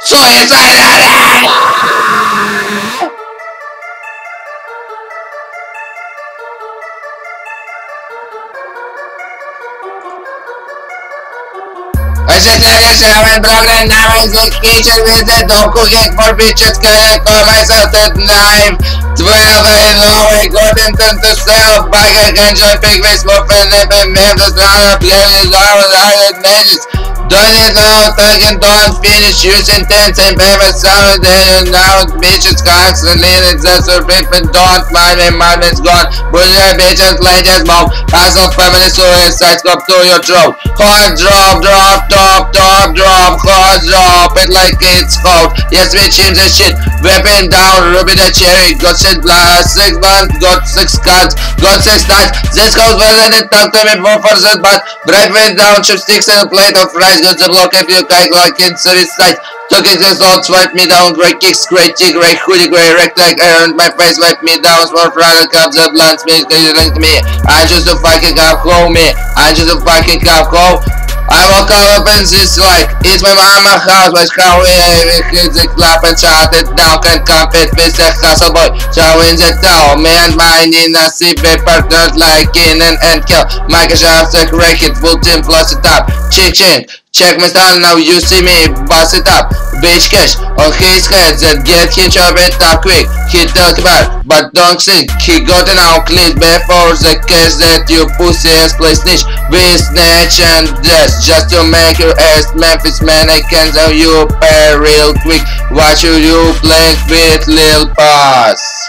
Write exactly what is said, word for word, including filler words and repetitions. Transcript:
Soy exagerado. Vegetarian seven program now is the kitchen with the dog cooking for bitches cooking for myself at nine twelve and lower golden to sell bag and enjoy big face muffin and members not a player is all the magic. Don't it now, fucking don't finish using tents and paper sound and now bitches constantly exist or people don't mind and mountains gone. Bullshit bitches play just mouth. Pass off family suicide up to your throat. Hard drop, drop, drop, drop, drop, hard drop it like it's cold. Yes, we change the shit. Whipping down, Ruby the cherry, got six blast, six months, got six cards, got six nights. This goes well and it talk to me for first but break me down, chipsticks and a plate of rice. Got the block if you kite like in service sight. Took it this all, swipe me down, great kicks, great chick, great hoodie, great wreck like iron, my face wipe me down, small Friday cups of blunt space, cause you link me. I just a fucking cop home me. I just a fucking cop home. I woke up and it's like, it's my mama house, my car with kids a clap and shot it down, can compete with the hustle boy. Showing the town, man, mine in a C P partners like in and and kill. Microsoft like record, full team plus the top. Chick chick, check my style now, you see me, bust it up. Bitch cash on his head that get him chop it up quick. He talk about, but don't sing. He got an outlet before the cash that you pussy ass play snitch. We snatch and dress just to make your ass Memphis man. I can tell you pay real quick. Watch you, you playing with Lil Pass.